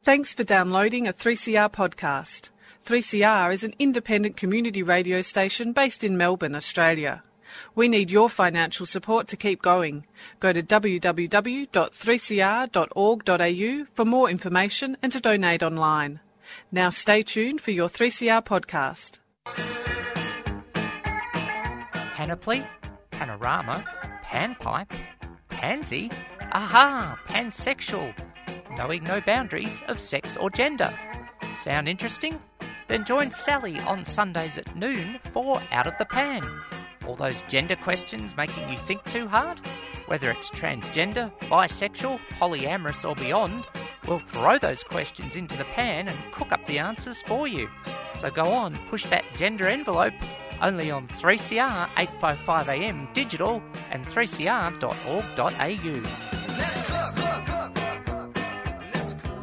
Thanks for downloading a 3CR podcast. 3CR is an independent community radio station based in Melbourne, Australia. We need your financial support to keep going. Go to www.3cr.org.au for more information and to donate online. Now stay tuned for your 3CR podcast. Panoply, panorama, panpipe, pansy, aha, pansexual, knowing no boundaries of sex or gender. Sound interesting? Then join Sally on Sundays at noon for Out of the Pan. All those gender questions making you think too hard? Whether it's transgender, bisexual, polyamorous or beyond, we'll throw those questions into the pan and cook up the answers for you. So go on, push that gender envelope, only on 3CR 855am digital and 3cr.org.au. Let's cook, cook, cook. Let's cook.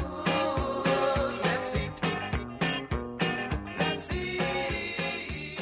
Let's eat. Let's eat.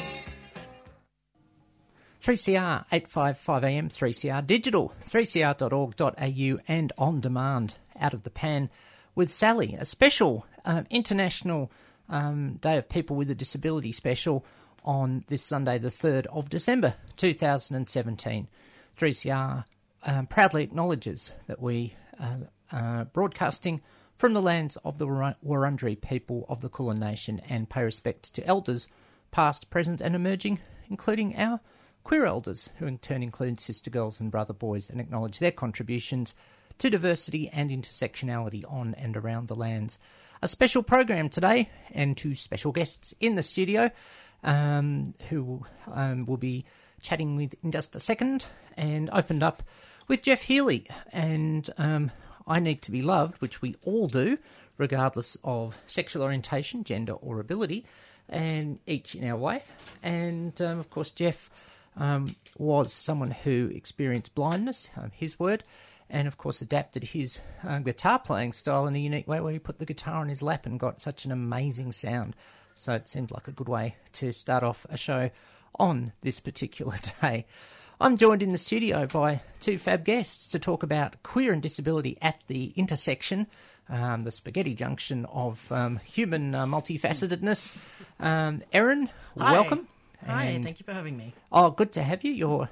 3CR 855am, 3CR digital, 3cr.org.au and on demand, Out of the Pan with Sally, a special International Day of People with a Disability special on this Sunday, the 3rd of December 2017. 3CR proudly acknowledges that we are broadcasting from the lands of the Wurundjeri people of the Kulin Nation and pay respects to elders, past, present and emerging, including our queer elders, who in turn include sister girls and brother boys, and acknowledge their contributions to diversity and intersectionality on and around the lands. A special program today, and two special guests in the studio, who will be chatting with in just a second, and opened up with Jeff Healy and I Need to Be Loved, which we all do, regardless of sexual orientation, gender or ability, and each in our way. And of course, Jeff was someone who experienced blindness, his word, and of course adapted his guitar playing style in a unique way where he put the guitar on his lap and got such an amazing sound. So it seemed like a good way to start off a show on this particular day. I'm joined in the studio by two fab guests to talk about queer and disability at the intersection, the spaghetti junction of human multifacetedness. Erin, Hi. Welcome. Hi, And- thank you for having me. Oh, good to have you. You're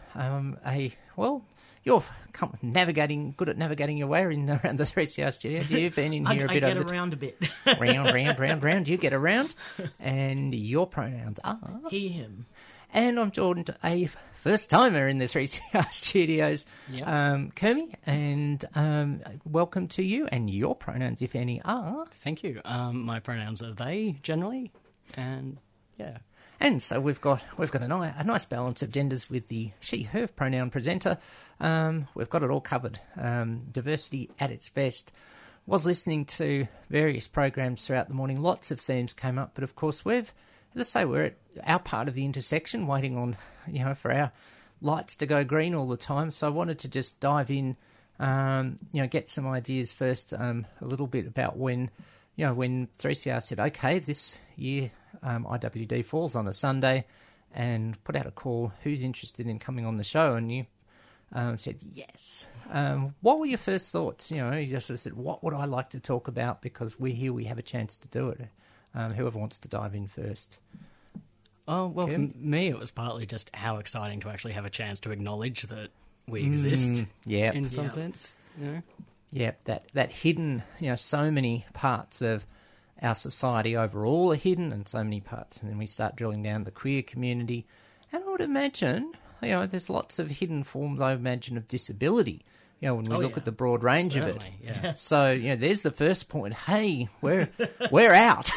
you're good at navigating your way around the 3CR studios. You've been in here a bit I over get around a bit. round. You get around, and your pronouns are. He, him. And I'm joined a first timer in the 3CR studios, Yep. Kermie, and welcome to you. And your pronouns, if any, are. Thank you. My pronouns are they generally, and yeah. And so we've got a nice balance of genders with the she/her pronoun presenter. We've got it all covered. Diversity at its best. Was listening to various programs throughout the morning. Lots of themes came up, but of course we're at our part of the intersection, waiting on for our lights to go green all the time. So I wanted to just dive in, get some ideas first. A little bit about when 3CR said, okay, this year. IWD falls on a Sunday, and put out a call, who's interested in coming on the show, and you said yes. What were your first thoughts? You just sort of said, what would I like to talk about, because we're here, we have a chance to do it. Whoever wants to dive in first. Oh, well, Kim? for me, it was partly just how exciting to actually have a chance to acknowledge that we exist, in some Yep. sense. Yeah, that hidden, so many parts of our society overall are hidden, and so many parts, and then we start drilling down the queer community, and I would imagine, there's lots of hidden forms, I imagine, of disability, when we look at the broad range of it. Certainly, yeah. So, there's the first point. Hey, we're out.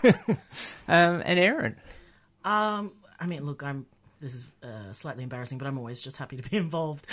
And Erin? I mean, look, this is slightly embarrassing, but I'm always just happy to be involved.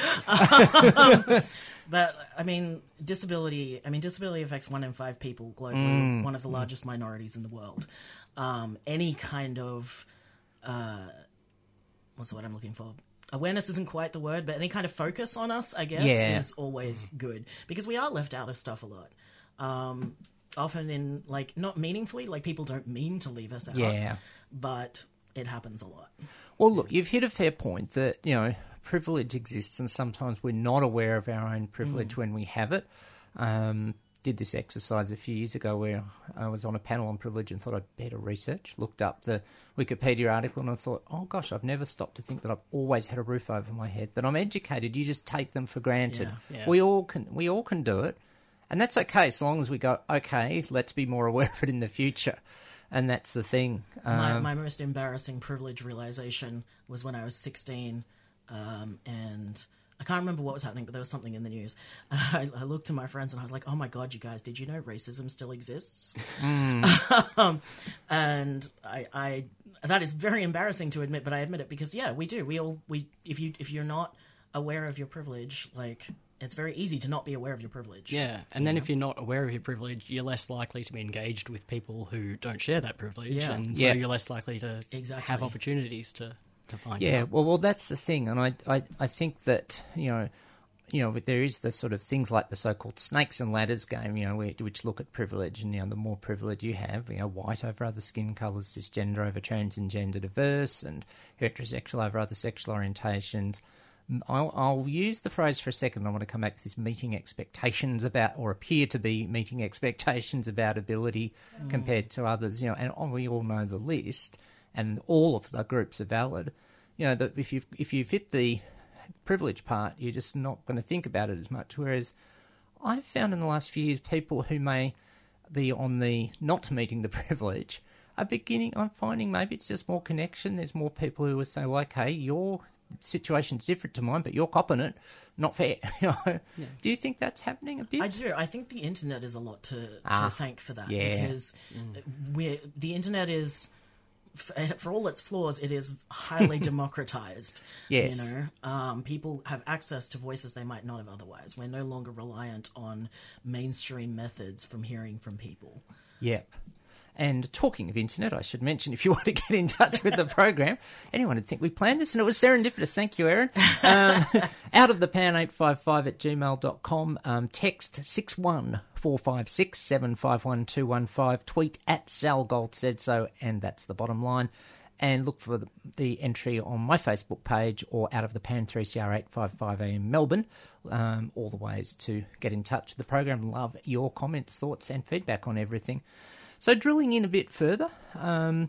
But, disability affects 1 in 5 people globally, one of the largest minorities in the world. Any kind of, what's the word I'm looking for? Awareness isn't quite the word, but any kind of focus on us, I guess, is always good. Because we are left out of stuff a lot. Often in, not meaningfully, people don't mean to leave us out. But it happens a lot. Well, look, you've hit a fair point that, privilege exists, and sometimes we're not aware of our own privilege when we have it. did this exercise a few years ago where I was on a panel on privilege and thought I'd better research, looked up the Wikipedia article, and I thought, oh gosh, I've never stopped to think that I've always had a roof over my head, that I'm educated. You just take them for granted. Yeah. We all can do it, and that's okay so long as we go, okay, let's be more aware of it in the future. And that's the thing. My most embarrassing privilege realization was when I was 16, and I can't remember what was happening, but there was something in the news. And I looked to my friends and I was like, oh my God, you guys, did you know racism still exists? And I that is very embarrassing to admit, but I admit it because, yeah, we do. If you're not aware of your privilege, like, it's very easy to not be aware of your privilege. Yeah, and then if you're not aware of your privilege, you're less likely to be engaged with people who don't share that privilege, and so you're less likely to have opportunities to find out. Well, that's the thing, and I think that, there is the sort of things like the so-called snakes and ladders game, which look at privilege, and, the more privilege you have, white over other skin colours, cisgender over trans and gender diverse, and heterosexual over other sexual orientations. I'll use the phrase for a second. I want to come back to this meeting expectations about, or appear to be meeting expectations about ability compared to others, and we all know the list, and all of the groups are valid. That if you fit the privilege part, you're just not going to think about it as much. Whereas I've found in the last few years, people who may be on the not meeting the privilege I'm finding maybe it's just more connection. There's more people who will say, well, okay, your situation's different to mine, but you're copping it. Not fair. Do you think that's happening a bit? I do. I think the internet is a lot to thank for that. Because the internet is, for all its flaws, it is highly democratized. Yes. People have access to voices they might not have otherwise. We're no longer reliant on mainstream methods from hearing from people. Yep. And talking of internet, I should mention, if you want to get in touch with the program, anyone would think we planned this, and it was serendipitous. Thank you, Aaron. Out of the pan 855@gmail.com. Text 61456 751215. Tweet at Sal Gold said so, and that's the bottom line. And look for the entry on my Facebook page or Out of the Pan 3CR 855 AM Melbourne. All the ways to get in touch with the program. Love your comments, thoughts, and feedback on everything. So drilling in a bit further, there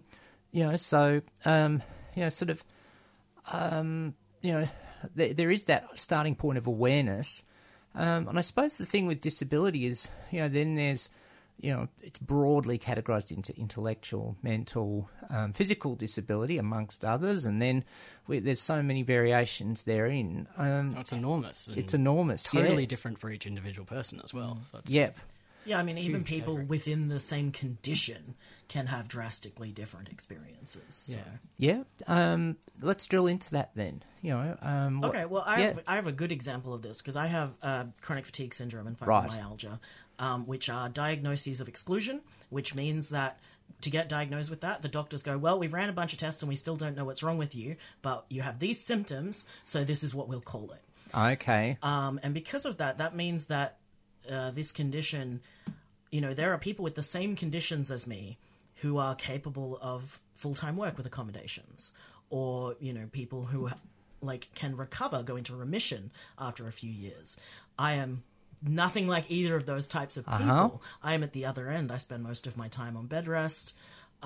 is that starting point of awareness. And I suppose the thing with disability is, then there's, it's broadly categorised into intellectual, mental, physical disability, amongst others, and then there's so many variations therein. It's enormous. It's enormous, totally different for each individual person as well. So it's Yeah, I mean, even people within the same condition can have drastically different experiences. So. Yeah. Let's drill into that then. Okay, well, I have a good example of this because I have chronic fatigue syndrome and fibromyalgia, which are diagnoses of exclusion, which means that to get diagnosed with that, the doctors go, well, we've ran a bunch of tests and we still don't know what's wrong with you, but you have these symptoms, so this is what we'll call it. Okay. And because of that, that means that this condition, there are people with the same conditions as me who are capable of full-time work with accommodations, or, people who can recover, go into remission after a few years. I am nothing like either of those types of people. I am at the other end. I spend most of my time on bed rest.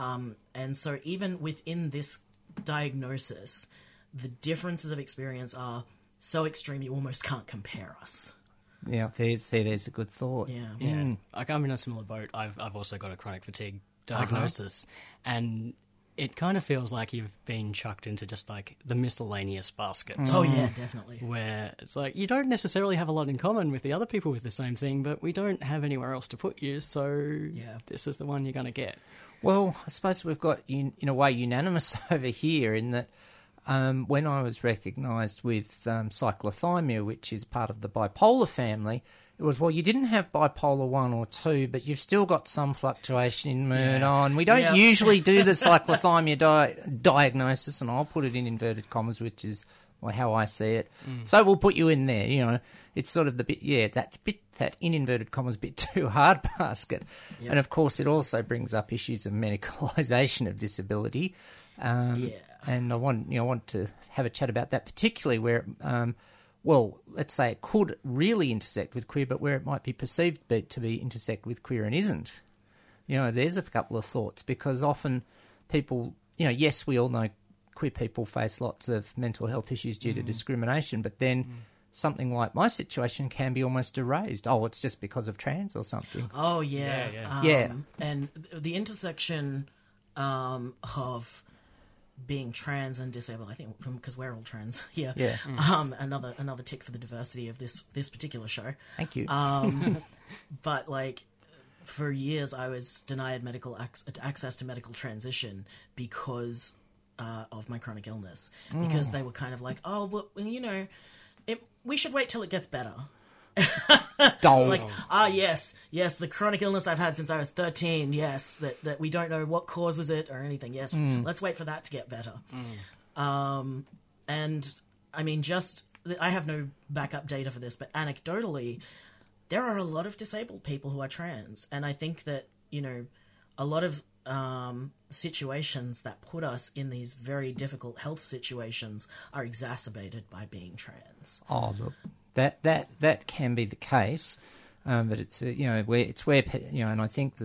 And so even within this diagnosis, the differences of experience are so extreme you almost can't compare us. Yeah, there's a good thought. Yeah. Like, I'm in a similar boat. I've also got a chronic fatigue diagnosis, and it kind of feels like you've been chucked into just like the miscellaneous basket. Oh yeah, definitely. Where it's like you don't necessarily have a lot in common with the other people with the same thing, but we don't have anywhere else to put you, so this is the one you're going to get. Well, I suppose we've got, in a way, unanimous over here in that when I was recognised with cyclothymia, which is part of the bipolar family, it was, well, you didn't have bipolar 1 or 2, but you've still got some fluctuation in mood on. We don't usually do the cyclothymia diagnosis, and I'll put it in inverted commas, which is how I see it. So we'll put you in there, It's sort of the bit, that in inverted commas bit too hard basket. Yep. And, of course, it also brings up issues of medicalisation of disability. And I want to have a chat about that, particularly where well, let's say it could really intersect with queer, but where it might be perceived to be intersect with queer and isn't. There's a couple of thoughts, because often people, yes, we all know queer people face lots of mental health issues due to discrimination, but then something like my situation can be almost erased. Oh, it's just because of trans or something. Oh, yeah. Yeah. And the intersection of being trans and disabled, I think, because we're all trans here. Yeah. Another tick for the diversity of this particular show. Thank you. But, like, for years I was denied access to medical transition because of my chronic illness. Because they were kind of like, oh, well, we should wait till it gets better. It's like, yes, the chronic illness I've had since I was 13, yes, that we don't know what causes it or anything, yes, let's wait for that to get better. And, I mean, I have no backup data for this, but anecdotally, there are a lot of disabled people who are trans, and I think that, a lot of situations that put us in these very difficult health situations are exacerbated by being trans. Oh, look, that can be the case, but it's where and I think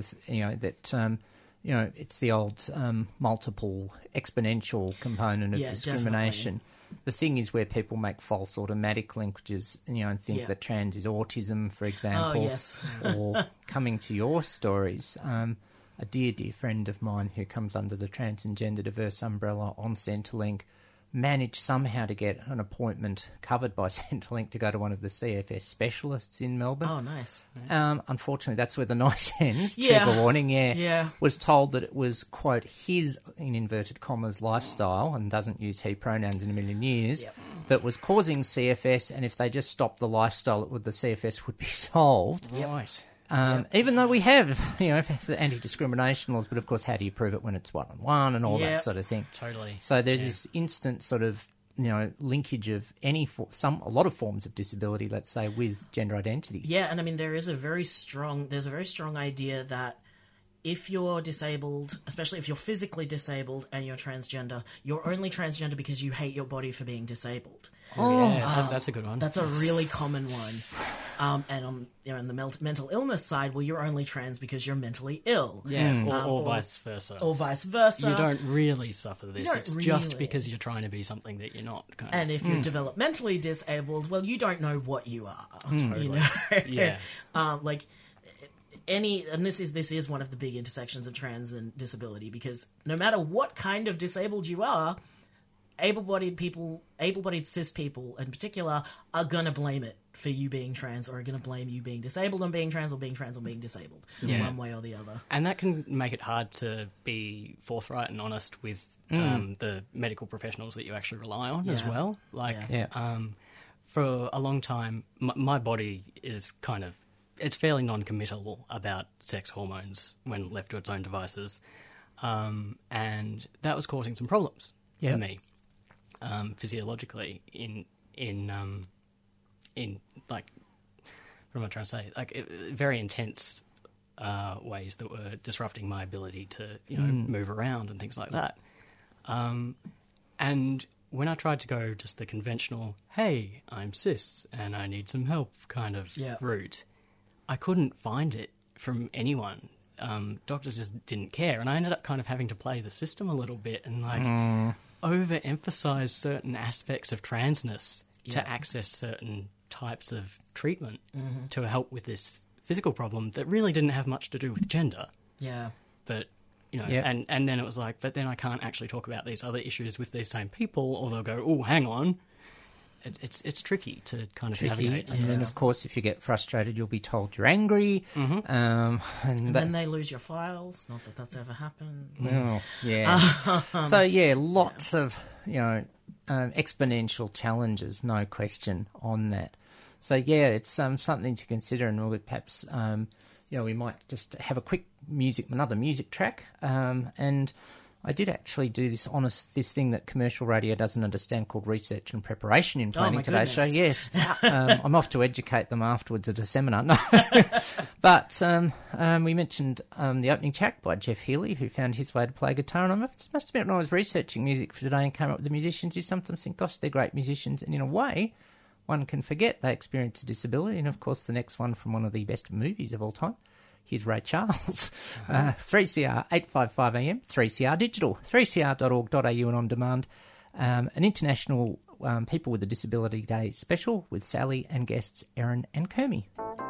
it's the old multiple exponential component of discrimination. Definitely. The thing is where people make false automatic linkages, and think that trans is autism, for example. Oh, yes. Or coming to your stories, a dear friend of mine who comes under the trans and gender diverse umbrella on Centrelink managed somehow to get an appointment covered by Centrelink to go to one of the CFS specialists in Melbourne. Oh, nice. Unfortunately, that's where the nice ends. Yeah. Trigger warning, Yeah. Was told that it was, quote, his, in inverted commas, lifestyle, and doesn't use he pronouns in a million years, that was causing CFS, and if they just stopped the lifestyle, the CFS would be solved. Right. Even though we have, the anti-discrimination laws, but of course, how do you prove it when it's one-on-one and all that sort of thing? Totally. So there's this instant sort of, linkage of a lot of forms of disability, let's say, with gender identity. Yeah, and I mean, there's a very strong idea that if you're disabled, especially if you're physically disabled and you're transgender, you're only transgender because you hate your body for being disabled. That's a good one. That's a really common one. And on in the mental illness side, well, you're only trans because you're mentally ill. Yeah, or vice versa. Or vice versa. You don't really suffer this. It's just really. because you're trying to be something that you're not. And if you're developmentally disabled, well, you don't know what you are. Totally. Yeah. And this is one of the big intersections of trans and disability, because no matter what kind of disabled you are, able-bodied cis people in particular, are going to blame it for you being trans, or are going to blame you being disabled on being trans, or being trans on being disabled, one way or the other. And that can make it hard to be forthright and honest with the medical professionals that you actually rely on as well. For a long time, my body is kind of... It's fairly non-committal about sex hormones when left to its own devices. And that was causing some problems for me, physiologically, in like, what am I trying to say? Like, very intense ways that were disrupting my ability to, move around and things like that. And when I tried to go just the conventional, hey, I'm cis and I need some help kind of route, I couldn't find it from anyone. Doctors just didn't care, and I ended up kind of having to play the system a little bit and overemphasize certain aspects of transness to access certain types of treatment to help with this physical problem that really didn't have much to do with gender. Yeah. But and then it was like, but then I can't actually talk about these other issues with these same people, or they'll go, oh, hang on. It's tricky to kind of navigate. And then, of course, if you get frustrated, you'll be told you're angry. And then they lose your files. Not that that's ever happened. Oh, yeah. So, lots of, exponential challenges, no question on that. So, it's something to consider, and we'll perhaps, we might just have another music track, and... I did actually do this thing that commercial radio doesn't understand, called research and preparation in planning today's show. Yes, I'm off to educate them afterwards at a seminar. No. But we mentioned the opening track by Jeff Healey, who found his way to play guitar. And I must admit, when I was researching music for today and came up with the musicians, you sometimes think, gosh, they're great musicians. And in a way, one can forget they experience a disability. And, of course, the next one from one of the best movies of all time. Here's Ray Charles. 3CR 855 AM, 3CR Digital, 3cr.org.au and on demand. An International People with a Disability Day special with Sally and guests Erin and Kermie.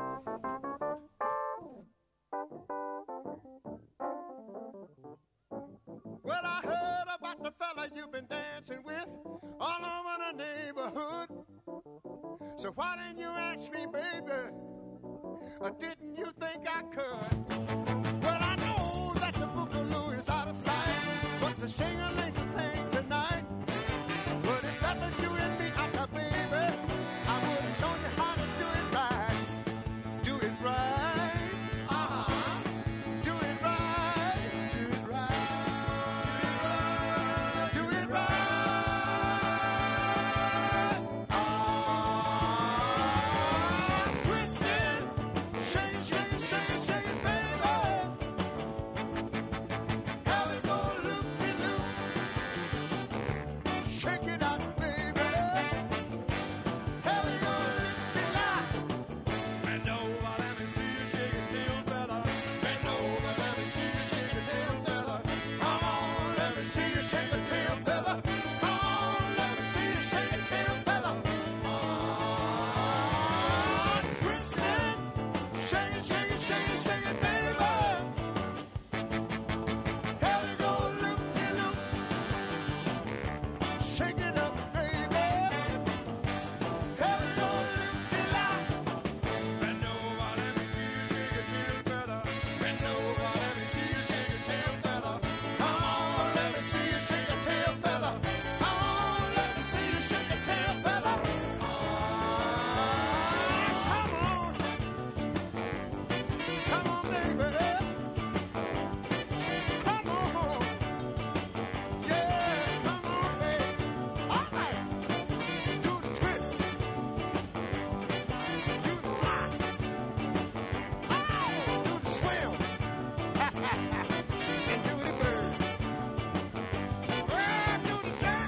Well, I heard about the fella you've been dancing with all over the neighborhood. So why didn't you ask me, baby? Or didn't you think I could? Well, I know that the boogaloo is out of sight, but the shing-a-ling's a thing tonight. But if that was you and me, baby, I would have shown you how to do it right. Do it right. Do it right. Do it right. Do it right. Twisted. Shake, shake, shake, shake it, baby. How it go loop-de-loop. Shake it out, baby. How it go loop-de-loop. Bend over, let me see you shake your tail, fella. Bend over, let me see you shake your tail, fella. Come on, let me see you shake your tail, fella. Come on, let me see you shake your tail, fella. Twisted. Shake it, shake it, shake it, shake it, baby. How it go loop-de-loop. Shake it up, baby. How it go loop-de-loop. Bend over, let me see you shake your tail, fella. Bend over, let me see you shake your tail, fella. Come on, let me see you shake your tail, fella. Come on, let me see you shake your tail, fella. Come on, baby. Come on. Yeah, come on, baby. All right. Do the twist. Do the fly. Oh, do the swim. And do the bird. Well, do the duck.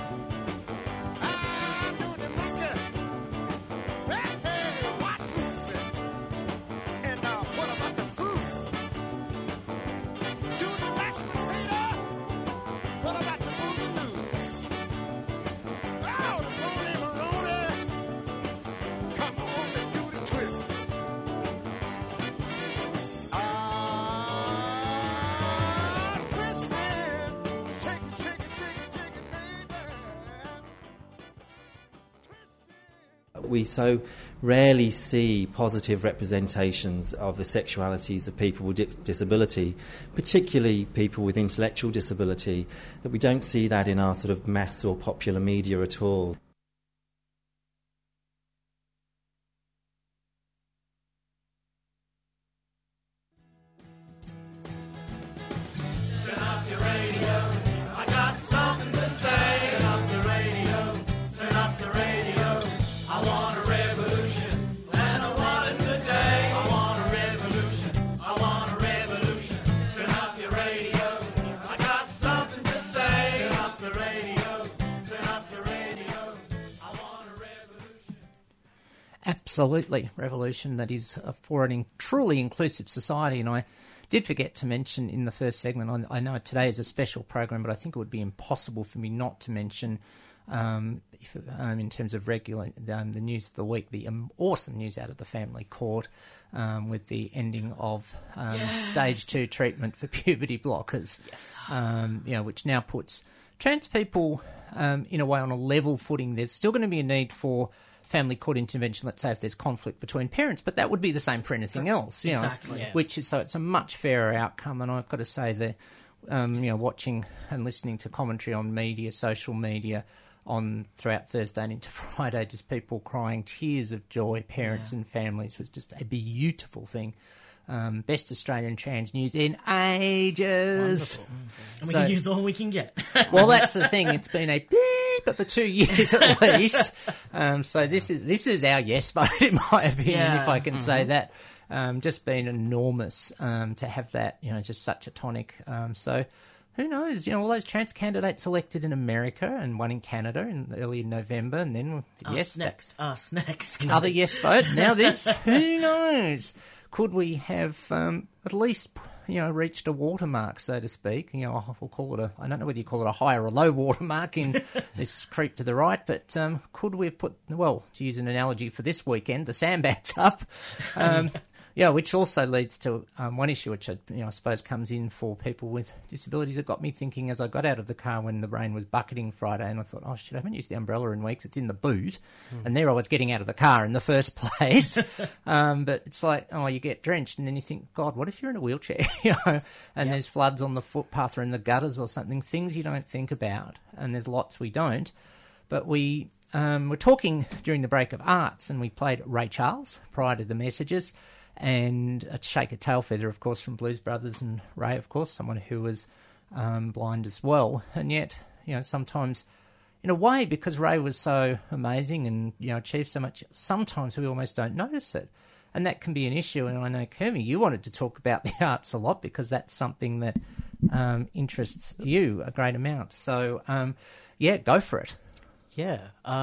Do the monkey. Hey, watch it. And what about the food? Do the mashed potato. What about the boogaloo? Oh, the rolly-maroli. Come on, let's do the twist. Twisted. Shake it, shake it, shake it, shake it, baby. We so rarely see positive representations of the sexualities of people with disability, particularly people with intellectual disability, that we don't see that in our sort of mass or popular media at all. Turn up your radio. I got something to say. Turn up the radio. Turn up the radio. I want a revolution, and I want it today. I want a revolution. I want a revolution. Turn up your radio. I got something to say. Turn up the radio. Turn up the radio. I want a revolution. Absolutely, revolution that is for an truly inclusive society. And I did forget to mention in the first segment, I know today is a special program, but I think it would be impossible for me not to mention, in terms of regular the news of the week, the awesome news out of the family court with the ending of stage 2 treatment for puberty blockers. Yes. Which now puts trans people in a way on a level footing. There's still going to be a need for family court intervention, let's say if there's conflict between parents, but that would be the same for anything else, Exactly. which is, so it's a much fairer outcome. And I've got to say that, watching and listening to commentary on media, social media, throughout Thursday and into Friday, just people crying tears of joy, parents and families, was just a beautiful thing. Best Australian trans news in ages. Wonderful. And we can use all we can get. Well, that's the thing. It's been a beep for 2 years at least. So this is our yes vote, in my opinion, if I can say that. Just been enormous to have that, just such a tonic. So who knows? All those chance candidates elected in America and one in Canada in early November, and then us next. Another yes vote. Now this. Who knows? Could we have at least reached a watermark, so to speak? We'll call it I don't know whether you call it a high or a low watermark in this creep to the right, but could we have put, to use an analogy for this weekend, the sandbags up? Which also leads to one issue, which I suppose comes in for people with disabilities. It got me thinking as I got out of the car when the rain was bucketing Friday, and I thought, oh shit, I haven't used the umbrella in weeks. It's in the boot, and there I was getting out of the car in the first place. But it's like, you get drenched, and then you think, God, what if you're in a wheelchair? And there's floods on the footpath or in the gutters or something. Things you don't think about, and there's lots we don't. But we were talking during the break of arts, and we played Ray Charles prior to the messages. And a Shake a Tail Feather, of course, from Blues Brothers, and Ray, of course, someone who was blind as well. And yet, sometimes, in a way, because Ray was so amazing and, achieved so much, sometimes we almost don't notice it. And that can be an issue. And I know, Kermie, you wanted to talk about the arts a lot because that's something that interests you a great amount. So, go for it. Yeah.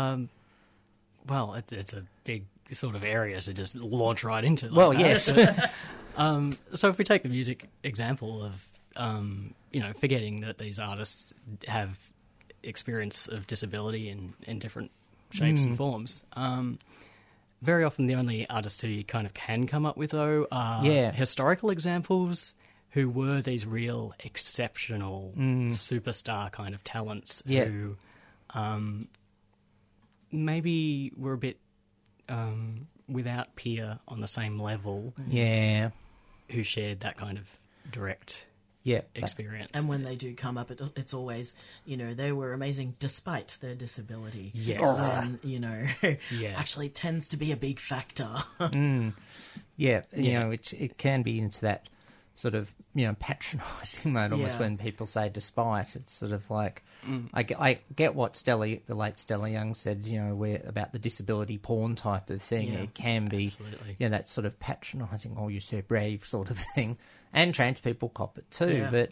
It's a big sort of area to just launch right into. Yes. So if we take the music example of, forgetting that these artists have experience of disability in different shapes and forms, very often the only artists who you kind of can come up with, though, are historical examples who were these real exceptional superstar kind of talents who maybe were a bit without peer on the same level, who shared that kind of direct experience. And when they do come up, it's always, they were amazing despite their disability. Yes. Actually tends to be a big factor. It can be into that sort of, patronising mode almost when people say despite. It's sort of like, I get what the late Stella Young said, about the disability porn type of thing. Yeah, it can be, that sort of patronising, you're so brave sort of thing. And trans people cop it too. But,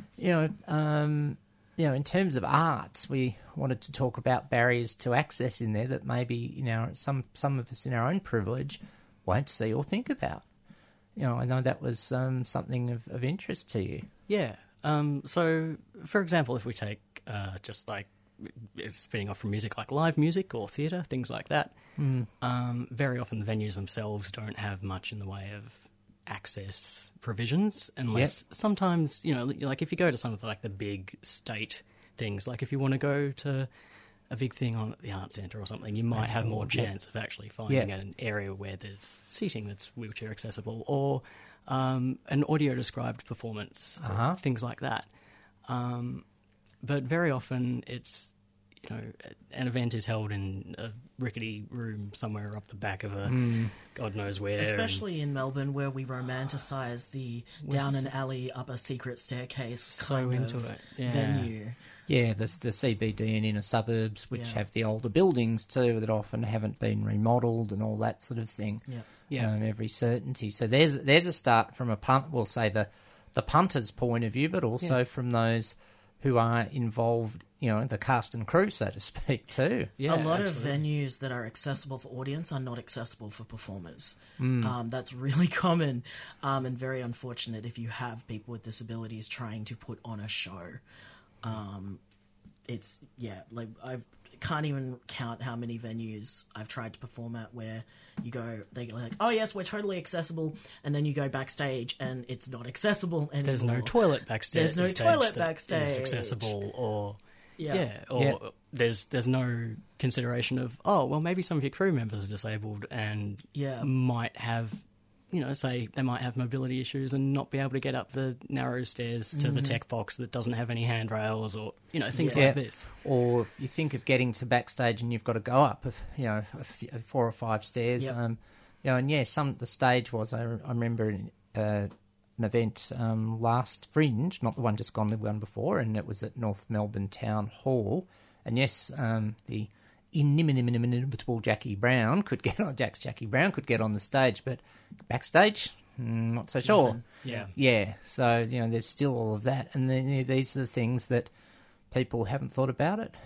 in terms of arts, we wanted to talk about barriers to access in there that maybe, some of us in our own privilege won't see or think about. I know that was something of interest to you. Yeah. So, for example, if we take just like spinning off from music, like live music or theatre, things like that, very often the venues themselves don't have much in the way of access provisions, unless sometimes, like if you go to some of the big state things, like if you want to go to a big thing on at the Arts Centre or something, you might have more chance of actually finding an area where there's seating that's wheelchair accessible, or an audio-described performance, things like that. But very often it's, an event is held in a rickety room somewhere up the back of a God knows where. Especially in Melbourne, where we romanticise the down an alley, up a secret staircase venue. Yeah, there's the CBD and inner suburbs, which have the older buildings too, that often haven't been remodelled and all that sort of thing. Every certainty. So there's a start from we'll say the punter's point of view, but also from those who are involved, the cast and crew, so to speak, too. Yeah, a lot of venues that are accessible for audience are not accessible for performers. That's really common and very unfortunate if you have people with disabilities trying to put on a show. I can't even count how many venues I've tried to perform at where they're like, oh yes, we're totally accessible, and then you go backstage and it's not accessible anymore. There's no toilet backstage. There's no toilet backstage. Is accessible, or there's no consideration of maybe some of your crew members are disabled and might have, say they might have mobility issues and not be able to get up the narrow stairs to the tech box that doesn't have any handrails, or things like this. Or you think of getting to backstage and you've got to go up, 4 or 5 stairs. The stage was. I remember an event last Fringe, not the one just gone, the one before, and it was at North Melbourne Town Hall. And the inimitable Jackie Brown could get on the stage, but backstage, not so sure. Nothing. Yeah. Yeah, so, there's still all of that. And then these are the things that people haven't thought about it.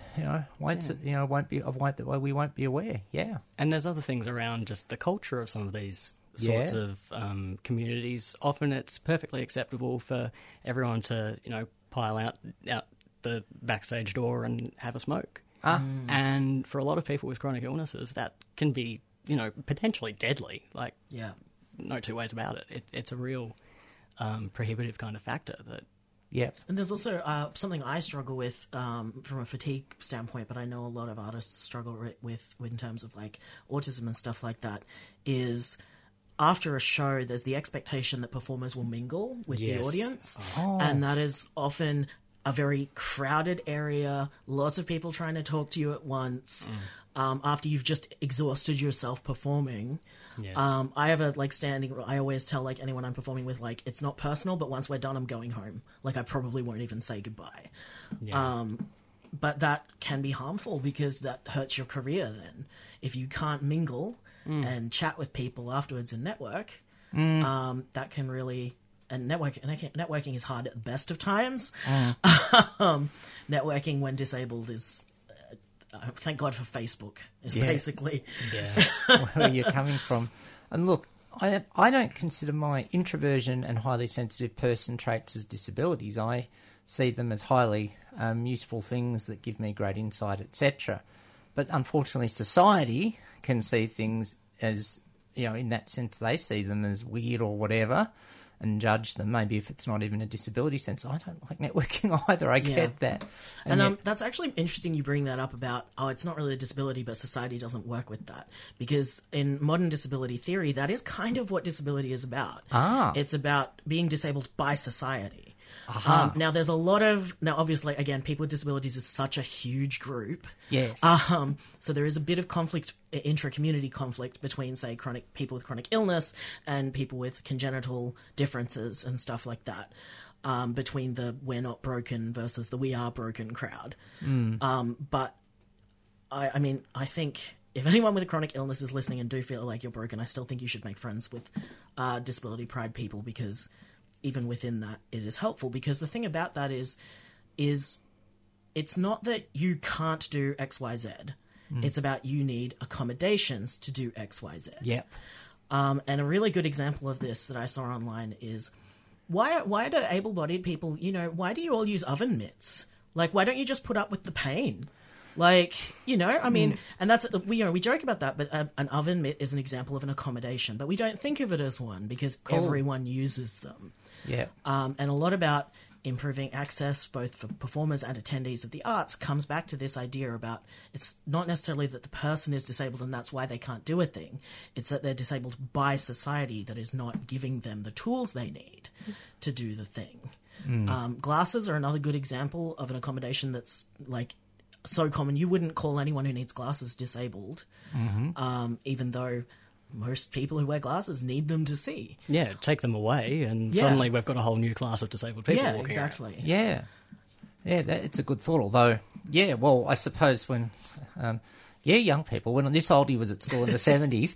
We won't be aware. Yeah. And there's other things around just the culture of some of these sorts of communities. Often it's perfectly acceptable for everyone to, pile out the backstage door and have a smoke. And for a lot of people with chronic illnesses, that can be, potentially deadly. Like, no two ways about it. It's a real prohibitive kind of factor that. Yeah. And there's also something I struggle with from a fatigue standpoint, but I know a lot of artists struggle with in terms of like autism and stuff like that, is after a show, there's the expectation that performers will mingle with the audience. And that is often a very crowded area, lots of people trying to talk to you at once, after you've just exhausted yourself performing. Yeah. I have a standing. I always tell anyone I'm performing with, it's not personal, but once we're done, I'm going home. I probably won't even say goodbye. Yeah. But that can be harmful because that hurts your career. Then, if you can't mingle and chat with people afterwards and network, that can really. And networking is hard at the best of times. Networking when disabled is. Thank God for Facebook, is basically where you're coming from. And look, I don't consider my introversion and highly sensitive person traits as disabilities. I see them as highly useful things that give me great insight, etc. But unfortunately, society can see things as, in that sense, they see them as weird or whatever, and judge them, maybe if it's not even a disability sense. I don't like networking either, I get that. And that's actually interesting you bring that up about, it's not really a disability, but society doesn't work with that. Because in modern disability theory, that is kind of what disability is about. It's about being disabled by society. Now, there's a lot of... Now, obviously, again, people with disabilities is such a huge group. Yes. So there is a bit of conflict, intra-community conflict between, say, people with chronic illness and people with congenital differences and stuff like that, between the we're not broken versus the we are broken crowd. But, I think... If anyone with a chronic illness is listening and do feel like you're broken, I still think you should make friends with disability pride people, because... even within that, it is helpful, because the thing about that is it's not that you can't do X, Y, Z. It's about you need accommodations to do X, Y, Z. Yep. And a really good example of this that I saw online is why do able-bodied people, why do you all use oven mitts? Why don't you just put up with the pain? And that's, we joke about that, but an oven mitt is an example of an accommodation, but we don't think of it as one because everyone uses them. Yeah. And a lot about improving access, both for performers and attendees of the arts, comes back to this idea about it's not necessarily that the person is disabled and that's why they can't do a thing. It's that they're disabled by society that is not giving them the tools they need to do the thing. Glasses are another good example of an accommodation that's so common. You wouldn't call anyone who needs glasses disabled, even though most people who wear glasses need them to see. Yeah, take them away and suddenly we've got a whole new class of disabled people walking exactly. around. Yeah. Yeah, it's a good thought, although, I suppose when... young people, when this oldie was at school in the 70s,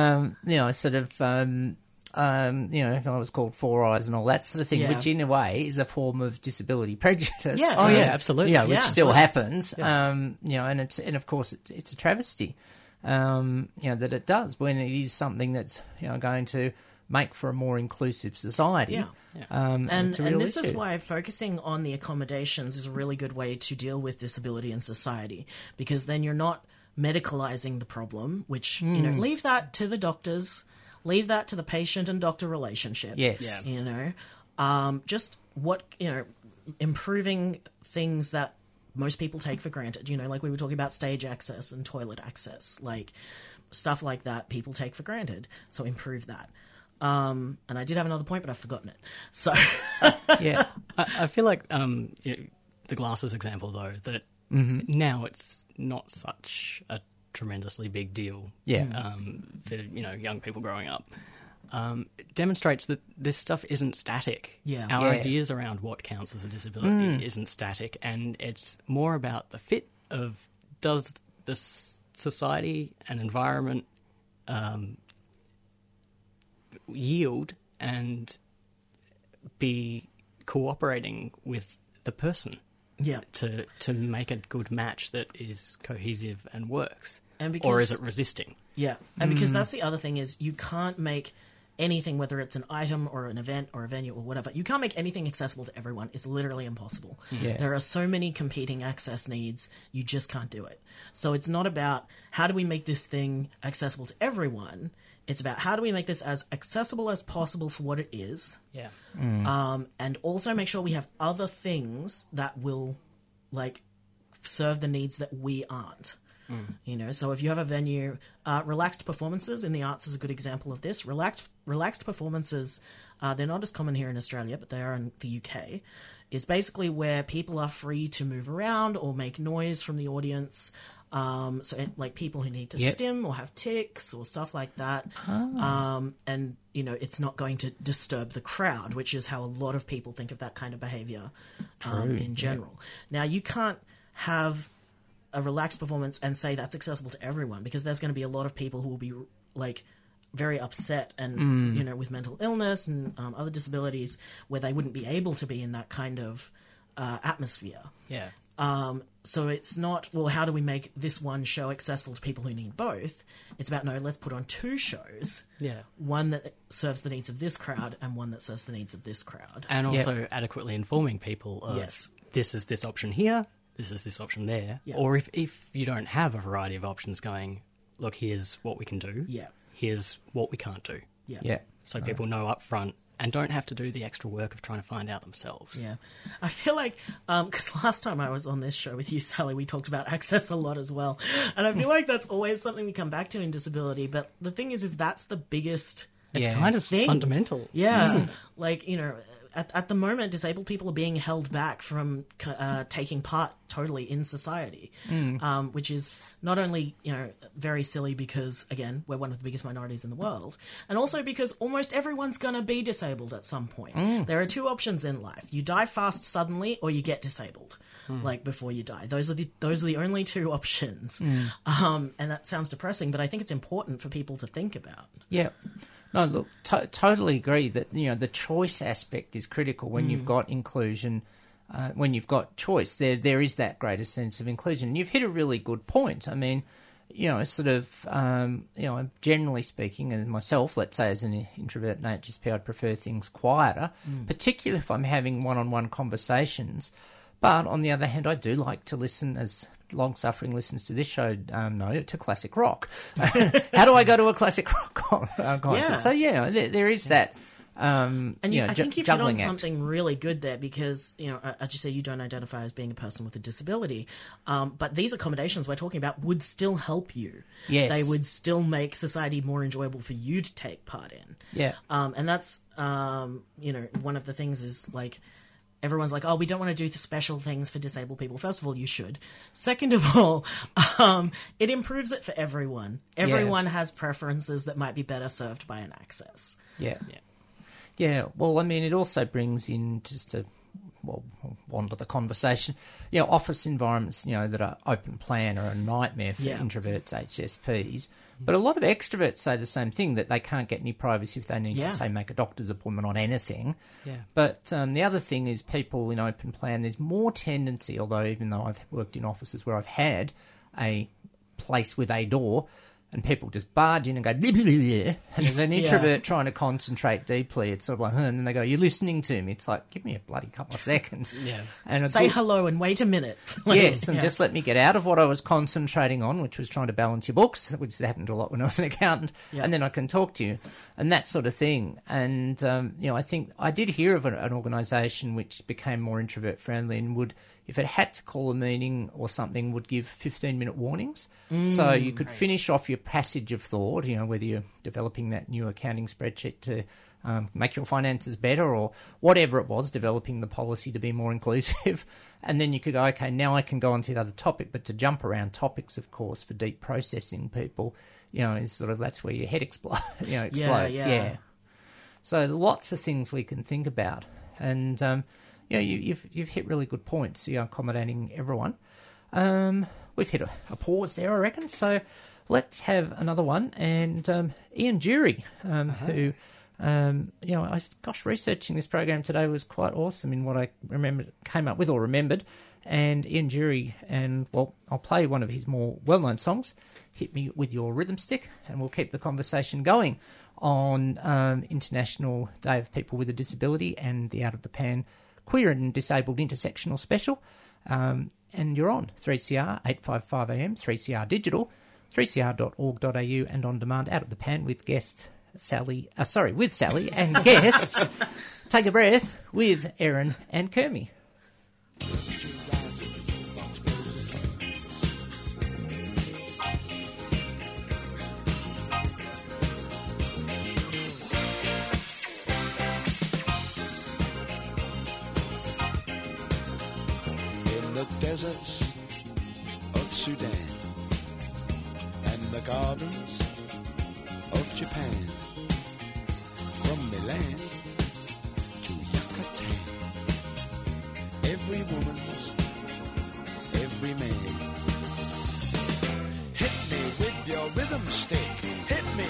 I was called Four Eyes and all that sort of thing, which in a way is a form of disability prejudice. Yeah. Oh, yeah, absolutely. Which still happens. Yeah. And of course it's a travesty, that it does when it is something that's, going to make for a more inclusive society. Yeah. And this is why focusing on the accommodations is a really good way to deal with disability in society, because then you're not medicalizing the problem, which, leave that to the doctors. Leave that to the patient and doctor relationship. Yes. Just improving things that most people take for granted. Like we were talking about stage access and toilet access, stuff like that people take for granted. So improve that. And I did have another point, but I've forgotten it. So, yeah. I feel like the glasses example, though, that now it's not such a tremendously big deal for young people growing up. It demonstrates that this stuff isn't static. Our ideas around what counts as a disability isn't static, and it's more about the fit of, does the society and environment yield and be cooperating with the person to make a good match that is cohesive and works. And because, or is it resisting? Yeah, and because that's the other thing is you can't make anything, whether it's an item or an event or a venue or whatever, you can't make anything accessible to everyone. It's literally impossible. Yeah. There are so many competing access needs, you just can't do it. So it's not about how do we make this thing accessible to everyone. It's about how do we make this as accessible as possible for what it is. Yeah. And also make sure we have other things that will, like, serve the needs that we aren't. You know, so if you have a venue, relaxed performances in the arts is a good example of this. Relaxed performances, they're not as common here in Australia, but they are in the UK, is basically where people are free to move around or make noise from the audience. Like people who need to stim or have tics or stuff like that. And, you know, it's not going to disturb the crowd, which is how a lot of people think of that kind of behaviour in general. Now, you can't have a relaxed performance and say that's accessible to everyone, because there's going to be a lot of people who will be, like, very upset and, you know, with mental illness and other disabilities where they wouldn't be able to be in that kind of atmosphere. Yeah. So it's not, well, how do we make this one show accessible to people who need both? It's about, no, let's put on two shows. Yeah. One that serves the needs of this crowd and one that serves the needs of this crowd. And also adequately informing people of this is this option here, this is this option there. Yeah. Or if you don't have a variety of options going, look, here's what we can do. Yeah. Here's what we can't do. Yeah. Yeah. So people know up front and don't have to do the extra work of trying to find out themselves. Yeah. I feel like, because last time I was on this show with you, Sally, we talked about access a lot as well. And I feel like that's always something we come back to in disability. But the thing is that's the biggest It's kind of thing. Fundamental. Yeah. Isn't it? Like, you know, at the moment, disabled people are being held back from taking part totally in society, which is not only, you know, very silly because, again, we're one of the biggest minorities in the world, and also because almost everyone's going to be disabled at some point. There are two options in life. You die fast suddenly or you get disabled, like, before you die. Those are the only two options. And that sounds depressing, but I think it's important for people to think about. Yeah. No, look, totally agree that, you know, the choice aspect is critical when you've got inclusion, when you've got choice. There is that greater sense of inclusion. And you've hit a really good point. I mean, you know, sort of, you know, generally speaking, and myself, let's say as an introvert in HSP, I'd prefer things quieter, particularly if I'm having one-on-one conversations. But on the other hand, I do like to listen, as long-suffering listeners to this show know, to classic rock. How do I go to a classic rock concert? Yeah. So, yeah, there is that And I think you've hit on act. something really good there because, you know, as you say, you don't identify as being a person with a disability. But these accommodations we're talking about would still help you. Yes. They would still make society more enjoyable for you to take part in. Yeah. And that's, you know, one of the things is, like, everyone's like, oh, we don't want to do the special things for disabled people. First of all, you should. Second of all, it improves it for everyone. Everyone has preferences that might be better served by an access. Yeah. Yeah, well, I mean, it also brings in, just to, wander the conversation, you know, office environments, you know, that are open plan are a nightmare for introverts, HSPs. But a lot of extroverts say the same thing, that they can't get any privacy if they need to, say, make a doctor's appointment on anything. Yeah. But the other thing is people in open plan, there's more tendency, although even though I've worked in offices where I've had a place with a door, and people just barge in and go, blah, blah, blah, blah. And as an introvert trying to concentrate deeply, it's sort of like, and then they go, you're listening to me. It's like, give me a bloody couple of seconds. Yeah. And say hello and wait a minute. Yes, and just let me get out of what I was concentrating on, which was trying to balance your books, which happened a lot when I was an accountant, and then I can talk to you, and that sort of thing. And, you know, I think I did hear of an organisation which became more introvert-friendly and would, if it had to call a meeting or something, would give 15-minute warnings. So you could finish off your passage of thought, you know, whether you're developing that new accounting spreadsheet to make your finances better or whatever it was, developing the policy to be more inclusive. And then you could go, okay, now I can go on to the other topic. But to jump around topics, of course, for deep processing people, you know, is sort of, that's where your head explodes. Yeah. So lots of things we can think about. And, you know, you've hit really good points, you know, accommodating everyone. We've hit a pause there, I reckon. So let's have another one. And Ian Jury, who researching this program today was quite awesome in what I remembered. And Ian Dury, and well, I'll play one of his more well-known songs, Hit Me With Your Rhythm Stick, and we'll keep the conversation going on International Day of People with a Disability and the Out of the Pan Queer and Disabled Intersectional Special. And you're on 3CR, 855 AM, 3CR Digital, 3cr.org.au, and on demand Out of the Pan with Sally and guests. Take a breath with Erin and Kermie. Deserts of Sudan and the gardens of Japan, from Milan to Yucatan, every woman's, every man. Hit me with your rhythm stick, hit me,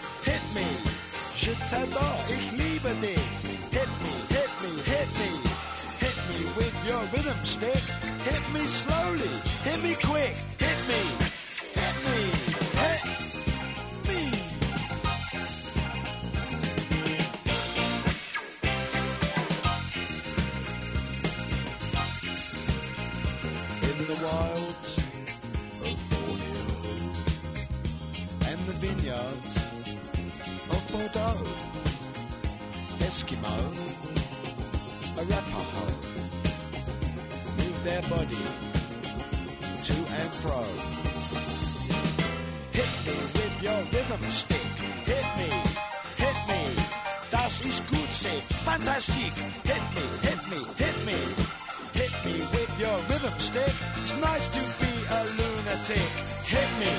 je t'adore, ich liebe dich, hit me, with your rhythm stick. Hit me slowly, hit me quick, hit me. In the wilds of Borneo and the vineyards of Bordeaux, Eskimo, Arapaho, their body to and fro. Hit me with your rhythm stick. Hit me. Das ist gut, say fantastic. Hit me. Hit me with your rhythm stick. It's nice to be a lunatic. Hit me.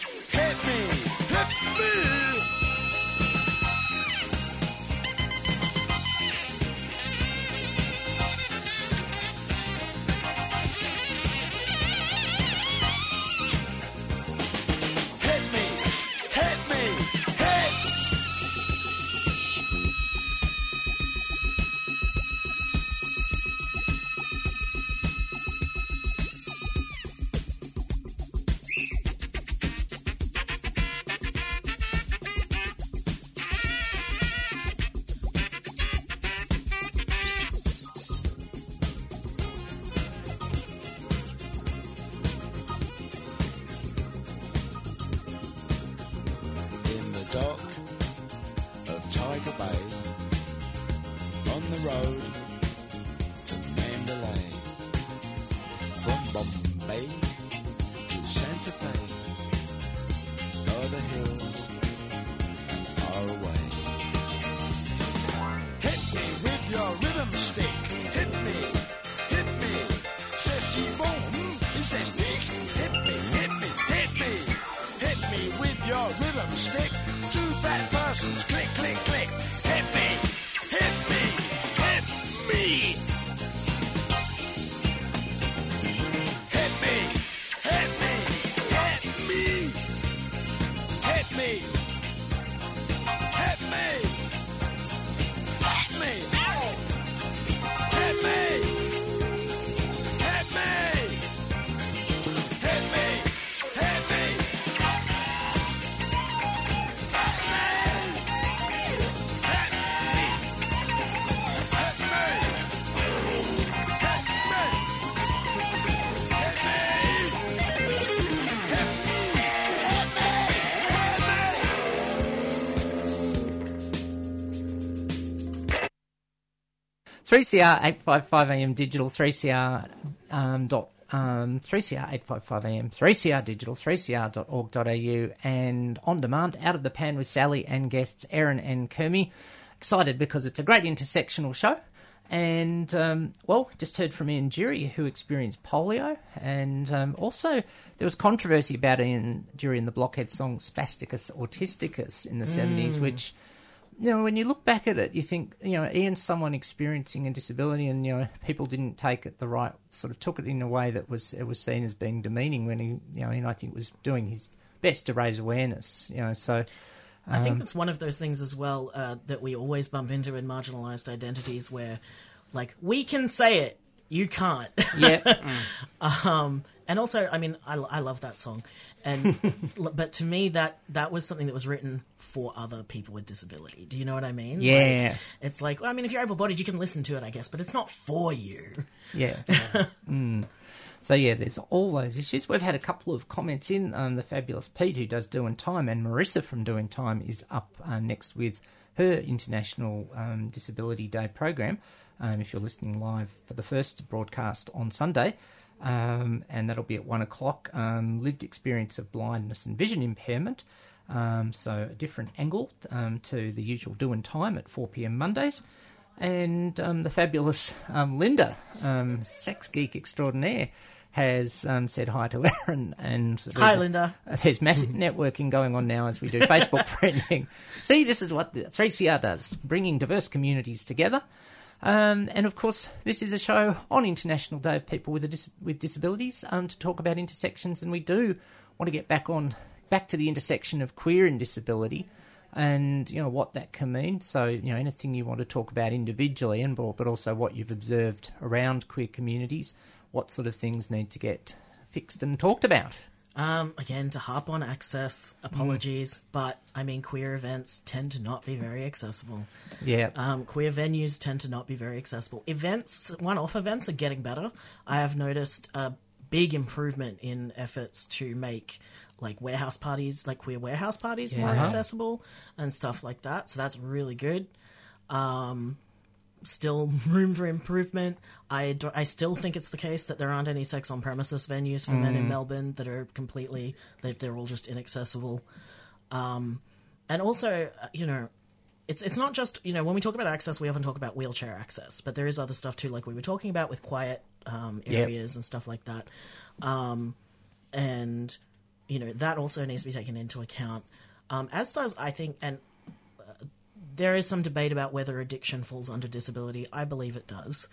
Dock of Tiger Bay, on the road to Mandalay, from Bombay to Santa Fe, o'er the hills and far away. Hit me with your rhythm stick, hit me, c'est si bon, c'est stick, hit me, with your rhythm stick. Two fat persons, click, click, click. Hit me. Hit me. Hit me. Hit me. Hit me. Hit me. Hit me. Hit me. Hit me. Hit me. Hit me. Hit me. Hit me. CR 855 AM digital, 3CR 855 AM, 3CR digital, 3cr.org.au, and on demand, Out of the Pan with Sally and guests Erin and Kermie. Excited because it's a great intersectional show. And, just heard from Ian Dury, who experienced polio. And also there was controversy about Ian Dury in the Blockhead song Spasticus Autisticus in the 70s, which, when you look back at it, you think, Ian's someone experiencing a disability, and, people didn't take it took it in a way that it was seen as being demeaning when he, Ian, I think, was doing his best to raise awareness, so... I think that's one of those things as well that we always bump into in marginalised identities where, like, we can say it, you can't. Yeah. And also, I mean, I love that song. But to me, that was something that was written for other people with disability. Do you know what I mean? Yeah. Like, it's like, well, I mean, if you're able-bodied, you can listen to it, I guess, but it's not for you. Yeah. So, yeah, there's all those issues. We've had a couple of comments in. The fabulous Pete, who does Doing Time, and Marissa from Doing Time is up next with her International Disability Day program, if you're listening live for the first broadcast on Sunday. And that'll be at 1 o'clock. Lived experience of blindness and vision impairment. So a different angle to the usual Doing Time at 4 p.m. Mondays. And the fabulous Linda, sex geek extraordinaire, has said hi to Aaron. And hi, Linda. There's massive networking going on now as we do Facebook friending. See, this is what the 3CR does, bringing diverse communities together. And of course, this is a show on International Day of People with Disabilities to talk about intersections, and we do want to get back to the intersection of queer and disability, and what that can mean. So anything you want to talk about individually, but also what you've observed around queer communities, what sort of things need to get fixed and talked about. Again, to harp on access, apologies, but I mean, queer events tend to not be very accessible. Yeah. Queer venues tend to not be very accessible. One-off events are getting better. I have noticed a big improvement in efforts to make like warehouse parties, like queer warehouse parties, more accessible and stuff like that. So that's really good. Still room for improvement. I still think it's the case that there aren't any sex on premises venues for men in Melbourne that are completely, they're all just inaccessible. And also, it's not just, when we talk about access, we often talk about wheelchair access, but there is other stuff too, like we were talking about with quiet areas and stuff like that. And, that also needs to be taken into account. As does, I think, and there is some debate about whether addiction falls under disability. I believe it does.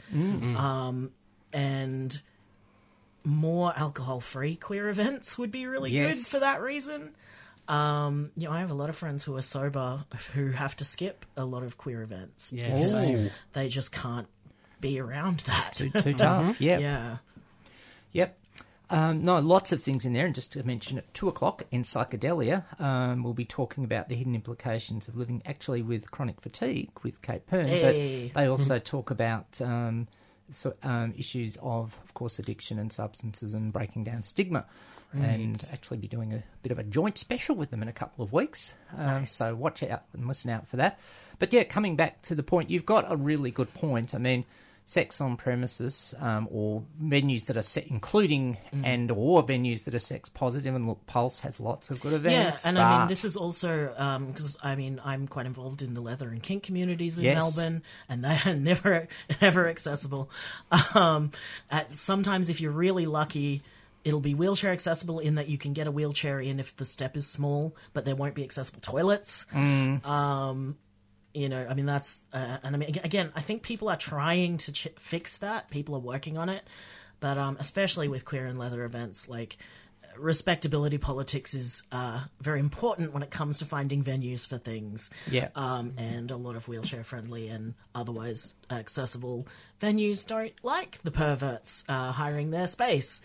And more alcohol-free queer events would be really good for that reason. I have a lot of friends who are sober who have to skip a lot of queer events because they just can't be around that. It's too tough. Yep. Yeah. Yep. No, lots of things in there, and just to mention at 2 o'clock in Psychedelia, we'll be talking about the hidden implications of living actually with chronic fatigue with Kate Pern, but they also talk about issues of course, addiction and substances and breaking down stigma, and actually be doing a bit of a joint special with them in a couple of weeks. So watch out and listen out for that. But yeah, coming back to the point, you've got a really good point. I mean, sex on premises or venues that are including or venues that are sex positive, and look, Pulse has lots of good events. Yeah, and I mean, this is also because I'm quite involved in the leather and kink communities in Melbourne, and they are never accessible. Sometimes, if you're really lucky, it'll be wheelchair accessible in that you can get a wheelchair in if the step is small, but there won't be accessible toilets. I mean, that's, and I mean, again, I think people are trying to fix that. People are working on it. But especially with queer and leather events, like, respectability politics is very important when it comes to finding venues for things. Yeah. And a lot of wheelchair-friendly and otherwise accessible venues don't like the perverts hiring their space.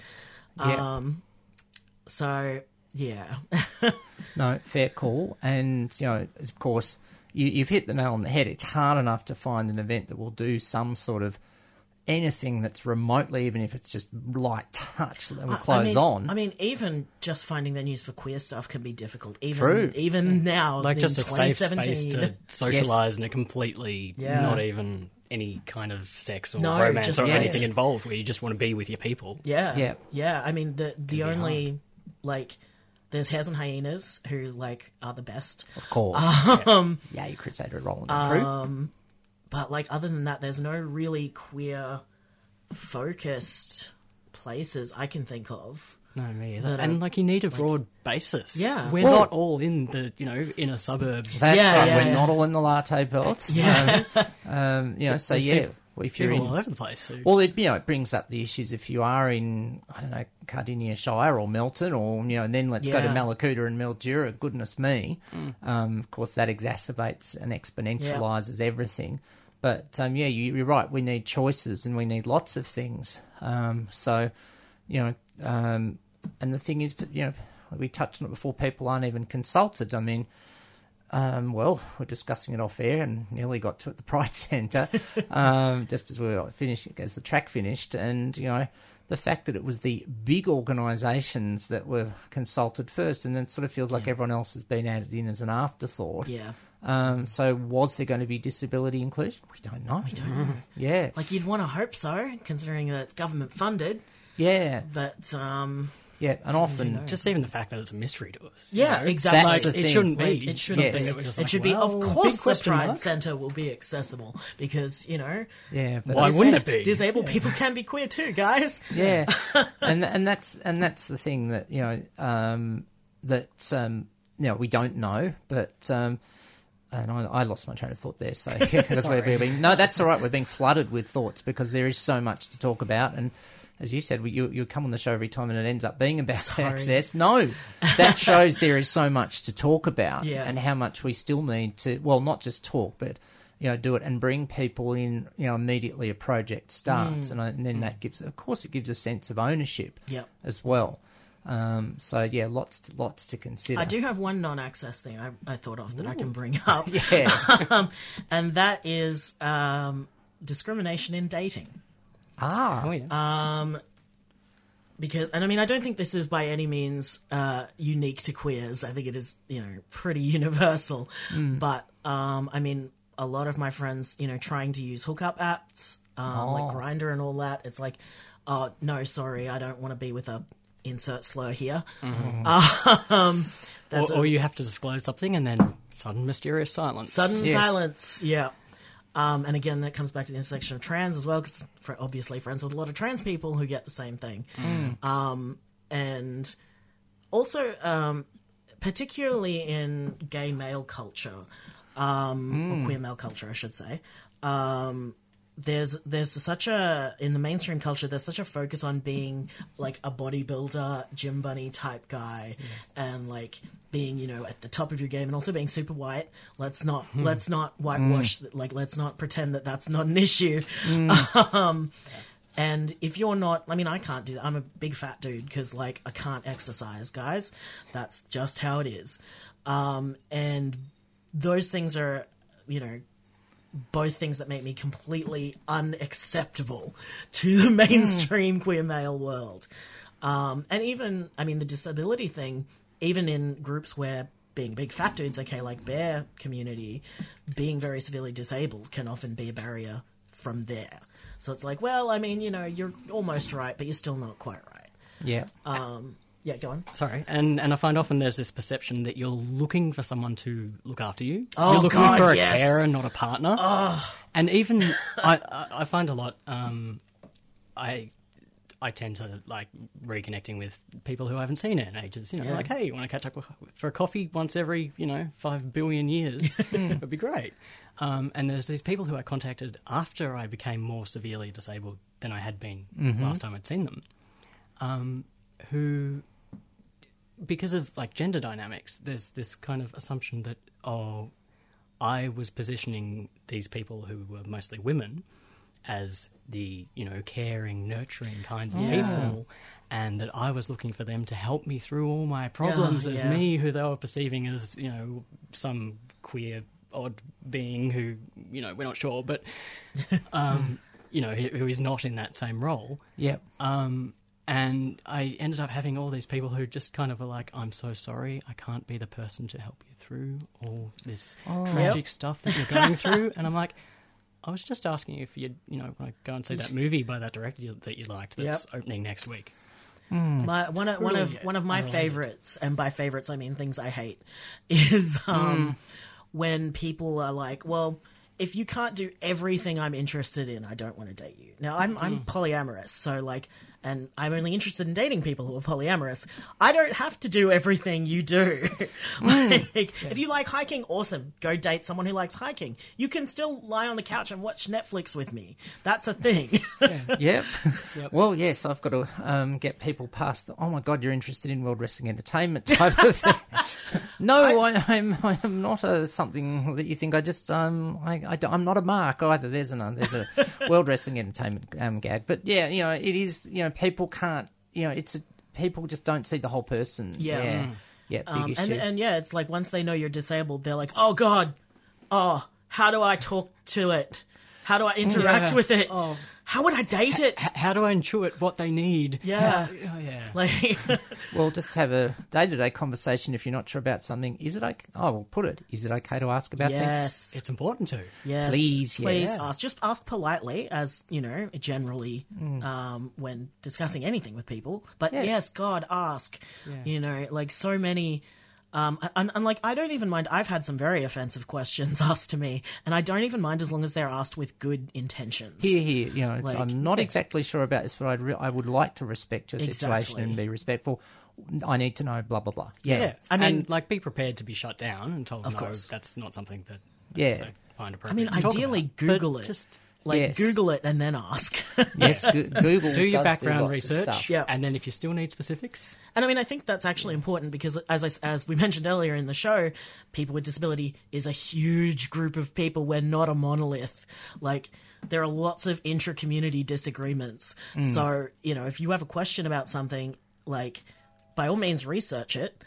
So, yeah. No, fair call. And, of course, you've hit the nail on the head. It's hard enough to find an event that will do some sort of anything that's remotely, even if it's just light touch that will close on. I mean, even just finding venues for queer stuff can be difficult. Even now, like just a safe space to socialise in a completely not even any kind of sex or romance or anything involved, where you just want to be with your people. Yeah. I mean, the only hard. There's Hares and Hyenas, who, are the best. Of course. You Crusader Roland crew. But, other than that, there's no really queer-focused places I can think of. No, me either. And, you need a broad basis. Yeah. We're not all in the, inner suburbs. That's right. We're not all in the latte belt. Yeah. if you're all over the place. So. Well, it brings up the issues if you are in, I don't know, Cardinia Shire or Melton, or and then let's go to Mallacoota and Mildura. Goodness me, of course that exacerbates and exponentialises everything. But you're right. We need choices and we need lots of things. And the thing is, we touched on it before. People aren't even consulted. I mean. We're discussing it off air and nearly got to at the Pride Centre just as we were finishing, as the track finished. And, the fact that it was the big organisations that were consulted first, and it sort of feels like everyone else has been added in as an afterthought. Yeah. So was there going to be disability inclusion? We don't know. Yeah. Like, you'd want to hope so, considering that it's government funded. Yeah. But, yeah, and often... Just even the fact that it's a mystery to us. Yeah, exactly. That's the thing. It shouldn't be. It shouldn't be. It should be, of course, the Pride Centre will be accessible because, Yeah, but why wouldn't it be? Disabled people can be queer too, guys. Yeah, and that's the thing that we don't know, but and I lost my train of thought there. So that's that's all right. We're being flooded with thoughts because there is so much to talk about. And as you said, you come on the show every time and it ends up being about access. No, that shows there is so much to talk about and how much we still need to, well, not just talk, but, do it and bring people in, immediately a project starts. And then that gives, of course, it gives a sense of ownership as well. Lots to consider. I do have one non-access thing I thought of that I can bring up. And that is discrimination in dating. Because, and I mean, I don't think this is by any means unique to queers. I think it is, pretty universal. But, I mean, a lot of my friends, trying to use hookup apps, like Grindr and all that, it's like, oh, no, sorry, I don't want to be with a insert slur here. Or you have to disclose something and then sudden mysterious silence. Silence, yeah. And again, that comes back to the intersection of trans as well, because obviously friends with a lot of trans people who get the same thing. And also, particularly in gay male culture, or queer male culture, I should say, there's such in the mainstream culture, there's such a focus on being like a bodybuilder, gym bunny type guy, and like being, at the top of your game, and also being super white. Let's not whitewash, like let's not pretend that that's not an issue. And if you're not, I mean, I can't do that. I'm a big fat dude because like I can't exercise, guys. That's just how it is. And those things are, both things that make me completely unacceptable to the mainstream queer male world. And even, I mean, the disability thing, even in groups where being big fat dudes, okay, like Bear community, being very severely disabled can often be a barrier from there. So it's like, well, I mean, you're almost right, but you're still not quite right. Yeah. Yeah, go on. Sorry. And I find often there's this perception that you're looking for someone to look after you. Oh, you're looking God, for a yes. carer, not a partner. Oh. And even I find a lot I tend to like reconnecting with people who I haven't seen in ages. Like, hey, you want to catch up for a coffee once every 5 billion years? It would be great. And there's these people who I contacted after I became more severely disabled than I had been last time I'd seen them, who, because of like gender dynamics, there's this kind of assumption that, I was positioning these people who were mostly women as the, caring, nurturing kinds of people, and that I was looking for them to help me through all my problems as me, who they were perceiving as, some queer, odd being who, we're not sure, but, who is not in that same role. Yep. And I ended up having all these people who just kind of were like, I'm so sorry, I can't be the person to help you through all this tragic stuff that you're going through. And I'm like, I was just asking if you'd, like go and see that movie by that director that you liked that's opening next week. One of my favorites, and by favorites I mean things I hate, is when people are like, well, if you can't do everything I'm interested in, I don't want to date you. Now, I'm polyamorous, so, like, and I'm only interested in dating people who are polyamorous. I don't have to do everything you do. If you like hiking, awesome. Go date someone who likes hiking. You can still lie on the couch and watch Netflix with me. That's a thing. Yep. Well, yes, I've got to get people past the, oh my God, you're interested in World Wrestling Entertainment type of thing. No, I am not something that you think. I just I'm not a mark either. There's a World Wrestling Entertainment gag, but yeah, it is. People can't. People just don't see the whole person. Yeah, big issue. And it's like once they know you're disabled, they're like, oh God, how do I talk to it? How do I interact with it? Oh. How would I date it? How do I intuit what they need? Yeah. Well, just have a day-to-day conversation if you're not sure about something. Is it okay? Oh, we'll put it. Is it okay to ask about things? It's important to. Yes. Please ask. Just ask politely, as, generally when discussing anything with people. But yes, God, ask. Yeah. So many... and I don't even mind. I've had some very offensive questions asked to me, and I don't even mind as long as they're asked with good intentions. Here. I'm not exactly sure about this, but I would like to respect your situation and be respectful. I need to know blah, blah, blah. Yeah. I mean, be prepared to be shut down and told, no, that's not something that they find appropriate. I mean, ideally Google it. Google it and then ask. Yes, Google. Do your background research, and then if you still need specifics. And I think that's actually important because, as we mentioned earlier in the show, people with disability is a huge group of people. We're not a monolith. There are lots of intra-community disagreements. So, if you have a question about something, by all means research it,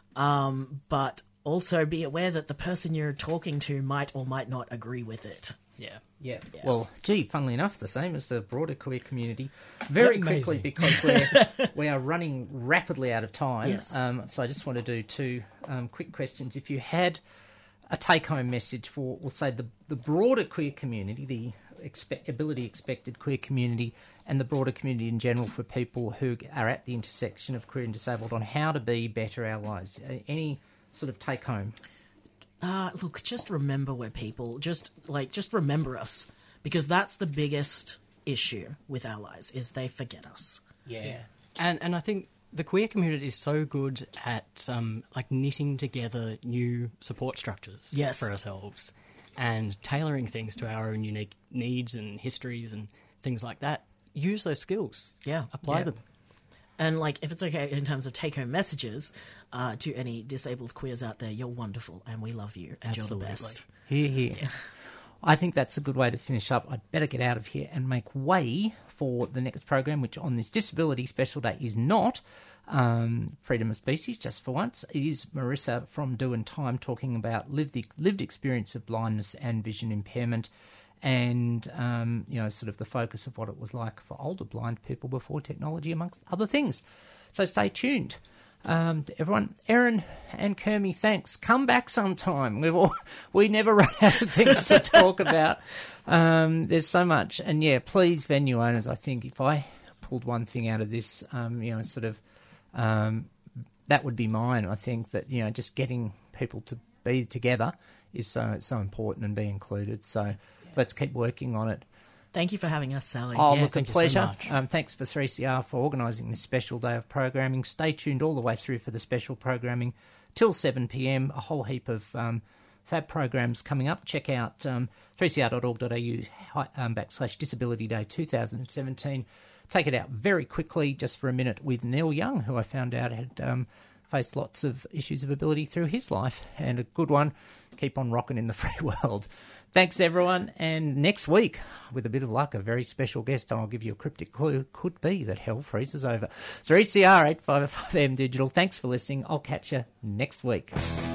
but also be aware that the person you're talking to might or might not agree with it. Yeah. Well, funnily enough, the same as the broader queer community. Very quickly, because we are running rapidly out of time. Yes. So I just want to do two quick questions. If you had a take-home message for, we'll say, the broader queer community, the ability-expected queer community, and the broader community in general for people who are at the intersection of queer and disabled on how to be better allies, any sort of take-home? Look, just remember we're people. Just remember us, because that's the biggest issue with allies is they forget us. Yeah. And I think the queer community is so good at knitting together new support structures for ourselves and tailoring things to our own unique needs and histories and things like that. Use those skills. Yeah. Apply them. And, if it's okay in terms of take-home messages to any disabled queers out there, you're wonderful and we love you and you're the best. Hear. Yeah. I think that's a good way to finish up. I'd better get out of here and make way for the next program, which on this Disability Special Day is not Freedom of Species, just for once. It is Marissa from Do and Time talking about lived experience of blindness and vision impairment, and sort of the focus of what it was like for older blind people before technology, amongst other things. So stay tuned. To everyone, Erin and Kermie, thanks. Come back sometime. We never run out of things to talk about. There's so much, and please, venue owners. I think if I pulled one thing out of this, that would be mine. I think that just getting people to be together is so important and be included. So. Let's keep working on it. Thank you for having us, Sally. Look, a pleasure. So thanks for 3CR for organising this special day of programming. Stay tuned all the way through for the special programming till 7 p.m. A whole heap of fab programs coming up. Check out 3cr.org.au/Disability Day 2017. Take it out very quickly, just for a minute, with Neil Young, who I found out had faced lots of issues of ability through his life, and a good one. Keep on rocking in the free world. Thanks, everyone. And next week, with a bit of luck, a very special guest, and I'll give you a cryptic clue. Could be that hell freezes over. 3CR 855M Digital. Thanks for listening. I'll catch you next week.